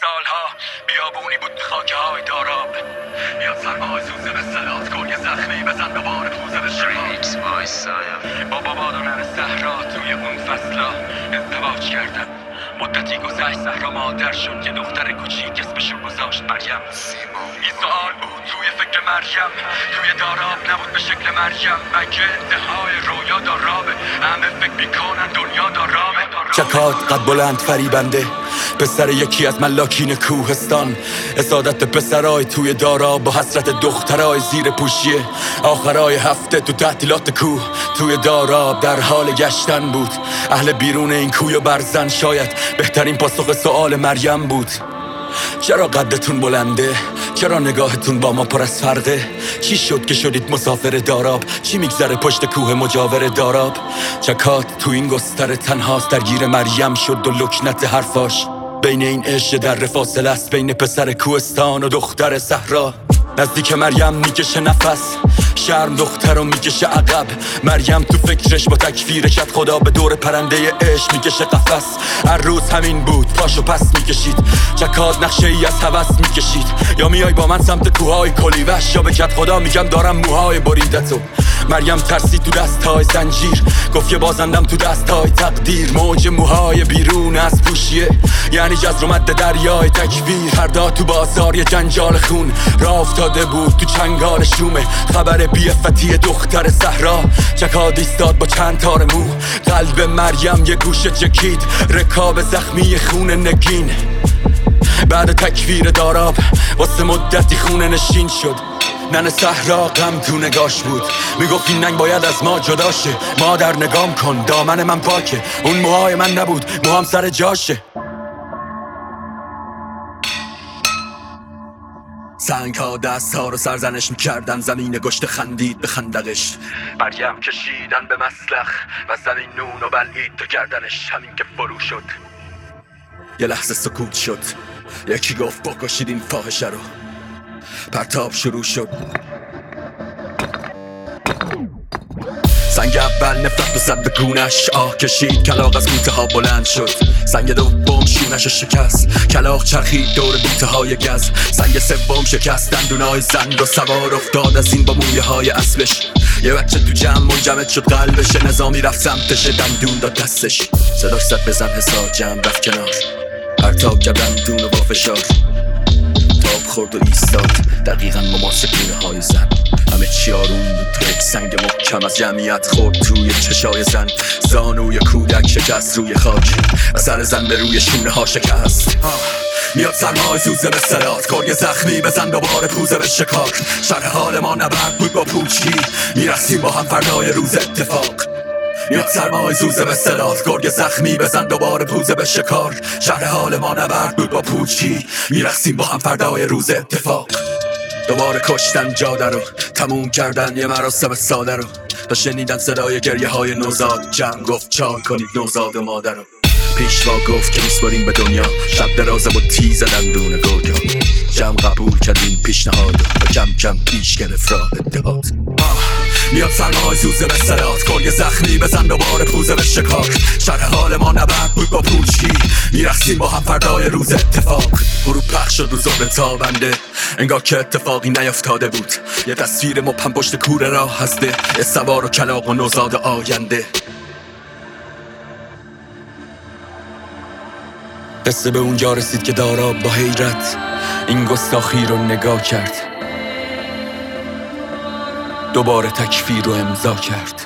سالها بیابونی بود تو خاکه های داراب. میاد سرماهای سوزه به صلات کن یه زخمی بزن دوباره پوزه به شما. بابا بادانر صحرا توی اون فصلا ازدواج کردم. مدتی گذشت صحرا مادر شد. یه دختر کوچیک اسمشو گذاشت مریم. این سوال بود توی فکر مریم، توی داراب نبود به شکل مریم. مگه انتهای رویا دارابه؟ همه فکر میکنن دنیا دارابه. چکات قد بلند فریبنده پسر یکی از ملاکین کوهستان. اسادت پسرای توی داراب با حسرت دخترای زیر پوشیه. آخرای هفته تو تعطیلات کوه توی داراب در حال گشتن بود. اهل بیرون این کوی و برزن شاید بهترین پاسخ سوال مریم بود. چرا قدتون بلنده؟ چرا نگاهتون با ما پر از فرقه؟ چی شد که شدید مسافر داراب؟ چی میگذره پشت کوه مجاور داراب؟ چکات تو این گستر تنهاست درگیر مریم شد و لکنت حرفاش. بین این عشق در فاصله است بین پسر کوهستان و دختر صحرا. نزدیک مریم میکشه نفس، شرم دختر رو میکشه عقب. مریم تو فکرش با تکفیر شد خدا به دور پرنده عشق میکشه قفس. هر روز همین بود پاشو پس میکشید. چکاد نقشه ای از هوس میکشید. یا میای با من سمت کوههای کلیوش یا به کت خدا میگم دارم موهای بریدتو. مریم ترسی تو دستهای زنجیر گفت یه بازندم تو دستهای تقدیر. موج موهای بیرون از پوشیه یعنی جزر و مد دریای تکفیر. فردا تو بازار یه جنجال خون راه افتاده بود تو چنگال شومه. خبر بی‌عفتی دختر صحرا. چکاد ایستاد با چند تار مو. قلب مریم یه گوشه چکید رکاب زخمی خون نگین. بعد تکفیر داراب واسه مدتی خونه نشین شد. نن صحرا غم تو نگاش بود میگفت این ننگ باید از ما جدا شه. مادر نگام کن دامن من پاکه. اون موهای من نبود موهام سر جاشه. سنگ ها دست ها رو سرزنش میکردن. زمین گشت خندید به خندقش. مریم کشیدن به مسلخ و زمین نون و بلعید تو گردنش. همین که فرو شد یه لحظه سکوت شد. یکی گفت بکشید این فاحشه رو. پرتاب شروع شد. سنگ اول نفرت بزد به گونش. آه کشید کلاغ از بوته ها بلند شد. سنگ دوم شونش شکست. کلاغ چرخید دور بوته های گز. سنگ سوم شکست دندونای زن و سوار افتاد از این با مویه های اصلش. یه بچه تو جمع منجمد شد قلبش. نظامی رفت سمتش دندون داد دستش. صداش زد بزن حساب جمع رفت کنار. پرتاب کرد دندون و با فشار تاب خورد و ایستاد دقیقاً مماس گونه های زن. همه چی آروم بود تو یک سنگ محکم از جمعیت خورد توی چشای زن. زانوی کودک شکست روی خاک و سر زن به روی شونه ها شکست. میاد سرمای سوزه به صلات کن یه زخمی بزن دوباره پوزه به شکار. شرح حال ما نبرد بود با پوچی میرسیم با هم فردای روز اتفاق. میاد سرمای سوزه به صلات گرگ زخمی بزن دوباره پوزه به شکار. شهر حال ما نبرد بود با پوچی میرسیم با هم فردای روز اتفاق. دوباره کشتن جاده رو تموم کردن یه مراسم ساده رو. تا شنیدن صدای گریه های نوزاد جمع گفت چای کنید نوزاد و مادر رو. پیشوا گفت که میسپاریم به دنیا شب درازه با تیز دندون گویا. جمع قبول کردیم پیشنهاد و کم کم پیش گرفت راه اتحاد. میاد سرمای سوزه به صلات کن یه زخمی بزن دوباره پوزه به شکار. شرح حال ما نبرد بود با پوچی میرسیم با هم فردای روز اتفاق. غروب پخش شد رو ظهر تابنده انگار که اتفاقی نیفتاده بود. یه تصویر مبهم پشت کوره راه هسته. یه سوار و کلاغ و نوزاد آینده. قصه به اونجا رسید که داراب با حیرت این گستاخی رو نگاه کرد. دوباره تکفیر رو امضا کرد.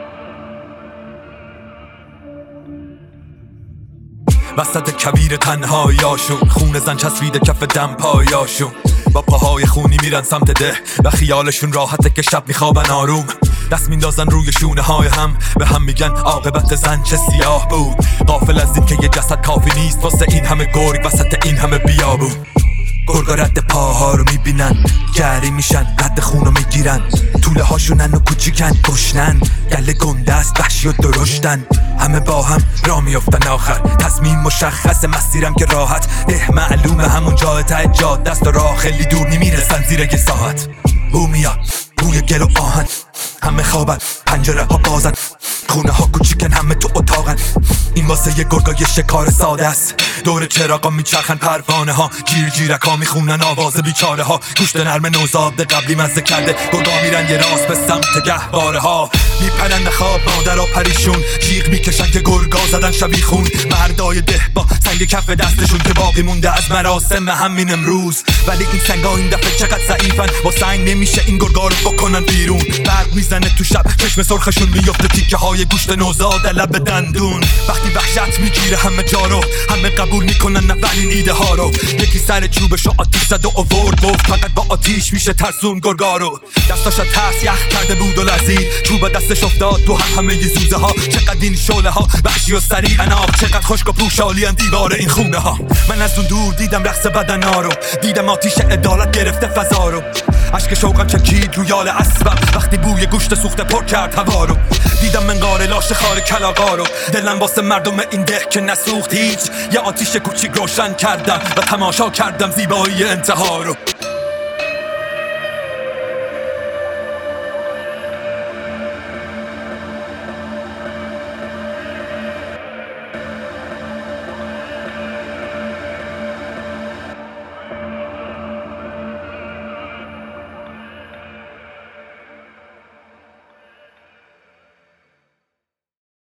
وسط کویر تنهاییاشون خون زن چسبیده کف دمپاییاشون. با پاهای خونی میرن سمت ده و خیالشون راحته که شب میخوابن آروم. دست میندازن روی شونه های هم به هم میگن عاقبت زن چه سیاه بود. غافل از این که یه جسد کافی نیست واسه این همه گرگ وسط این همه بیابون. گرگا رد پاها رو میبینن گری میشن رد خون رو میگیرن. طوله هاشونن و کوچیکن گشنن گله گنده است وحشی و درشتن. همه با هم را میافتن آخر تصمیم مشخص مسیرم که راحت ده معلومه همون جای ته جاده است و راه خیلی دور نمیرسن زیر یه ساعت. بو میاد بوی گل و آهن همه خوابن پنجره ها بازن خونه ها کوچیکن همه تو اتاقن. این واسه یه گرگای شکار ساده است. دور چراغا میچرخن پروانه ها، گیرک ها میخونن آواز بیچاره ها. گوشت نرم نوزاد قبلی مزه کرده، گرگا میرن یه راست به سمت گهواره ها. میپرن خواب مادرها پریشون، جیغ میکشن که گرگا زدن شبیخون. مردای ده با سنگ کف دستشون که باقی مونده از مراسم همین امروز. ولی این سنگا این دفعه چقدر ضعیفن، با سنگ نمیشه این گرگا رو بکنن بیرون. برق میزنه تو شب، چشم سرخشون میفته تیکه های گوشت نوزاد لب دندون. وقتی وحشت میگیره همه جا رو، همه قبول میکنن اولین ایده ها رو. یکی سر چوبشو آتیش زد و آورد، گفت فقط با آتیش میشه ترسون گرگا رو. دستاش از ترس یخ کرده بود و لرزید، چوب دستش افتاد تو همه زوزه ها. چقدر این شعله ها وحشی و سریع آب، چقدر خشک و پوشالی دیوار این خونه ها. من از اون دور دیدم رقص بدنا رو، دیدم آتیش عدالت گرفته فضا رو. اشک شوقم چکید روی یال اسبم وقتی بوی گوشت سوخته پر کرد هوا رو. دیدم منقار لاش خار کلاغا رو، دلم واسه مردم این ده که نسوخت هیچ. یه آتیش کوچیک روشن کردم و تماشا کردم زیبایی انتها رو.